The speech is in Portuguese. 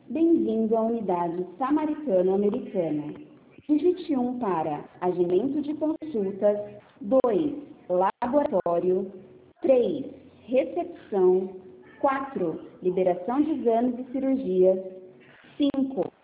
Bem-vindo à unidade samaritano-americana. Digite 1 para agendamento de consultas, 2, laboratório, 3, recepção, 4, liberação de exames e cirurgias, 5,